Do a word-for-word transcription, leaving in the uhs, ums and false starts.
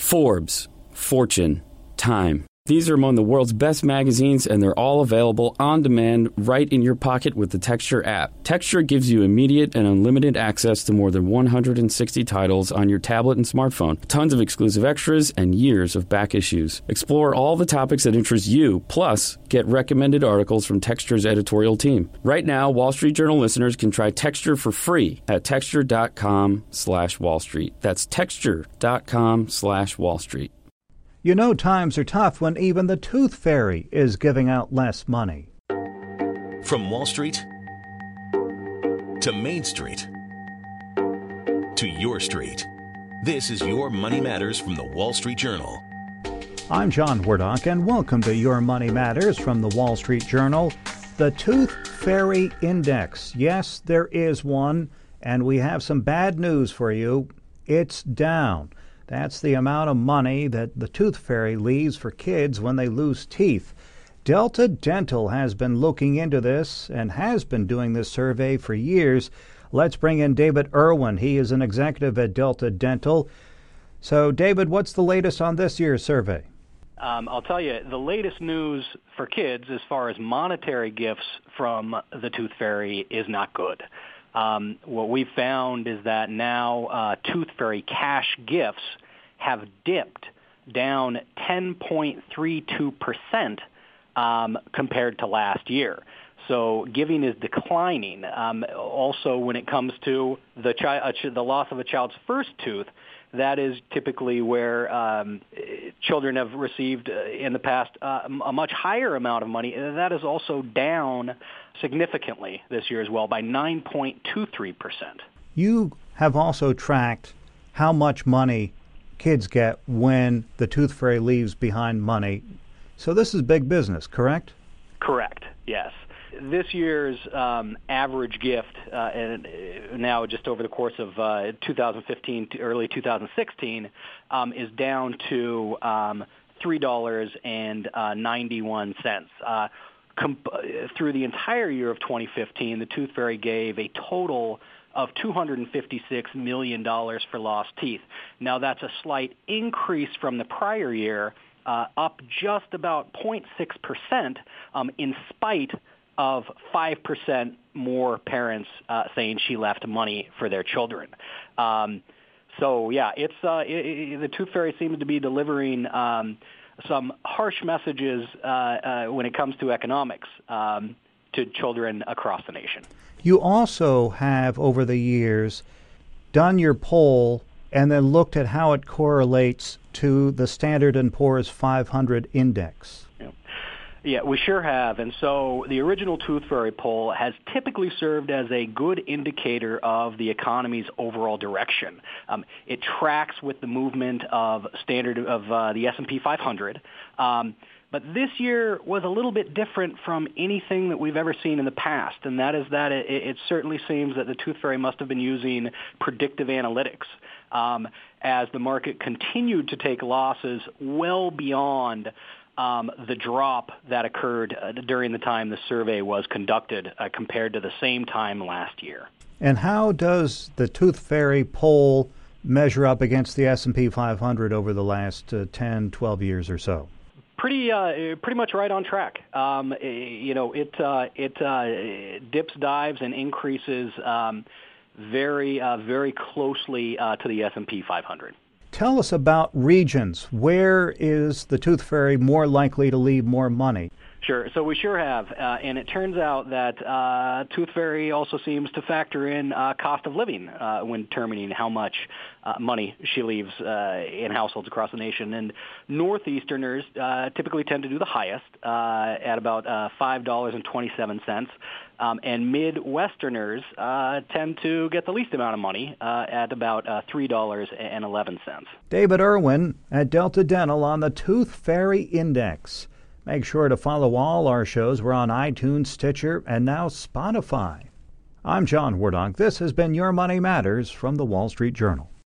Forbes, Fortune, Time. These are among the world's best magazines, and they're all available on demand right in your pocket with the Texture app. Texture gives you immediate and unlimited access to more than one hundred sixty titles on your tablet and smartphone, tons of exclusive extras, and years of back issues. Explore all the topics that interest you, plus get recommended articles from Texture's editorial team. Right now, Wall Street Journal listeners can try Texture for free at texture.com slash Wall Street. That's texture.com slash Wall Street. You know times are tough when even the Tooth Fairy is giving out less money. From Wall Street to Main Street to your street, this is Your Money Matters from the Wall Street Journal. I'm John Wardock, and welcome to Your Money Matters from the Wall Street Journal. The Tooth Fairy Index. Yes, there is one, and we have some bad news for you. It's down. That's the amount of money that the Tooth Fairy leaves for kids when they lose teeth. Delta Dental has been looking into this and has been doing this survey for years. Let's bring in David Irwin. He is an executive at Delta Dental. So, David, what's the latest on this year's survey? Um, I'll tell you, the latest news for kids as far as monetary gifts from the Tooth Fairy is not good. Um, what we've found is that now uh, Tooth Fairy cash gifts have dipped down ten point three two percent um, compared to last year. So giving is declining. Um, also, when it comes to the, chi- uh, the loss of a child's first tooth, that is typically where um, children have received uh, in the past uh, a much higher amount of money. That is also down significantly this year as well by nine point two three percent. You have also tracked how much money kids get when the Tooth Fairy leaves behind money. So this is big business, correct? Correct, yes. This year's um, average gift, uh, and now just over the course of uh, two thousand fifteen to early two thousand sixteen, um, is down to um, three dollars and ninety-one cents. Uh, comp- through the entire year of twenty fifteen, the Tooth Fairy gave a total of two hundred fifty-six million dollars for lost teeth. Now, that's a slight increase from the prior year, uh, up just about zero point six percent um, in spite of five percent more parents uh, saying she left money for their children. Um, so, yeah, it's uh, it, it, the Tooth Fairy seems to be delivering um, some harsh messages uh, uh, when it comes to economics um, to children across the nation. You also have, over the years, done your poll and then looked at how it correlates to the Standard and Poor's five hundred index. Yeah. Yeah, we sure have. And so the original Tooth Fairy poll has typically served as a good indicator of the economy's overall direction. Um, it tracks with the movement of standard of uh, the S and P five hundred. Um, but this year was a little bit different from anything that we've ever seen in the past, and that is that it, it certainly seems that the Tooth Fairy must have been using predictive analytics um, as the market continued to take losses well beyond Um, the drop that occurred uh, during the time the survey was conducted uh, compared to the same time last year. And how does the Tooth Fairy poll measure up against the S and P five hundred over the last uh, ten, twelve years or so? Pretty, uh, pretty much right on track. Um, you know, it uh, it uh, dips, dives, and increases um, very, uh, very closely uh, to the S and P five hundred. Tell us about regions. Where is the Tooth Fairy more likely to leave more money? Sure. So we sure have. Uh, and it turns out that uh, Tooth Fairy also seems to factor in uh, cost of living uh, when determining how much uh, money she leaves uh, in households across the nation. And Northeasterners uh, typically tend to do the highest uh, at about uh, five dollars and twenty-seven cents. Um, and Midwesterners uh, tend to get the least amount of money uh, at about uh, three dollars and eleven cents. David Irwin at Delta Dental on the Tooth Fairy Index. Make sure to follow all our shows. We're on iTunes, Stitcher, and now Spotify. I'm John Wardock. This has been Your Money Matters from the Wall Street Journal.